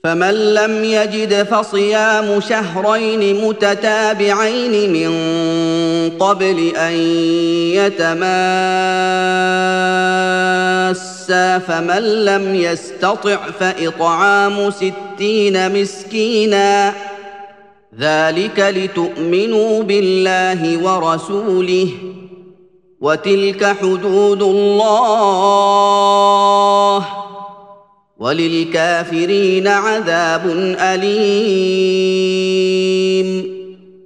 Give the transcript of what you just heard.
فمن لم يجد فصيام شهرين متتابعين من قبل أن يتماسا، فمن لم يستطع فإطعام 60 مسكينا، ذلك لتؤمنوا بالله ورسوله، وتلك حدود الله، وللكافرين عذاب أليم.